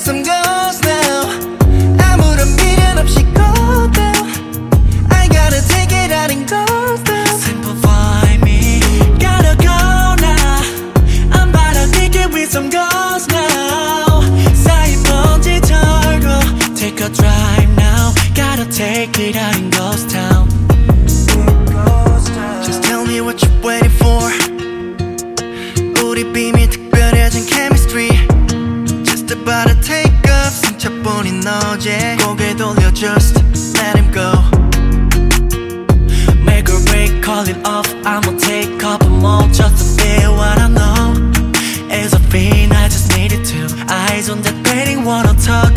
with some girls now. 아무런 미련 없이 go down. I gotta take it out and go down. Simplify me, gotta go now. I'm about to kick it with some girls now. 쌓인 먼지 털고 take a drive now. Gotta take it out in ghost town. Just tell me what you're waiting for. 우리 비밀 특별해진 chemistry. Just about to take off. 상처뿐인 어제 고개 돌려 just let him go. Make or break, call it off. I'ma take couple more just to feel what I know. It's a feeling I just needed to. Eyes on that painting, wanna talk.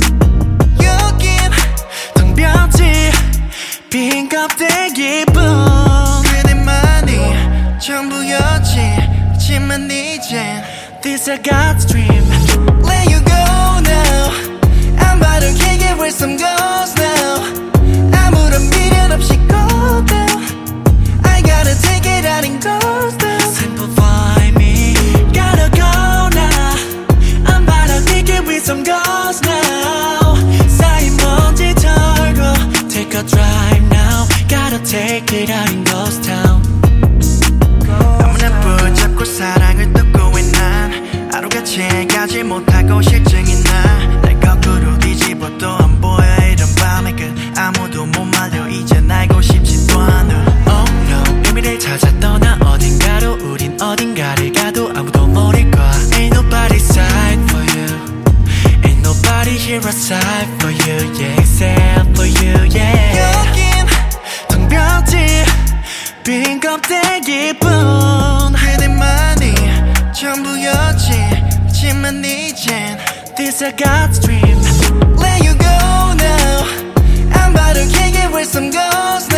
여긴 텅 비었지 빈 껍데기뿐. 그대만이 전부였지. 하지만 이젠 This I got dream. let you go now. I'm about to kick it with some girls now. 아무런 미련 없이 go down. I gotta take it out and go down. Simplify me, gotta go now. I'm about to kick it with some girls now. 쌓인 먼지 털고 take a drive now. Gotta take it out in ghost town. 너무나 붙잡고 사랑을 뜯고 난 하루같이 가지 못하고 실증이 나날 거꾸로 뒤집어도 안 보여 이런 밤의 끝 아무도 못 말려 이젠 알고 싶지도 않아. Oh no, 의미를 찾아 떠나 어딘가로 우린 어딘가를 가도 아무도 모를 거야. Ain't nobody side for you. Ain't nobody here aside for you, yeah, except for you, yeah. 여긴 텅 비었지 빈 껍데기뿐. 그대만이 전부였지. 하지만 이젠 This I got dream. let you go now. I'm about to kick it with some girls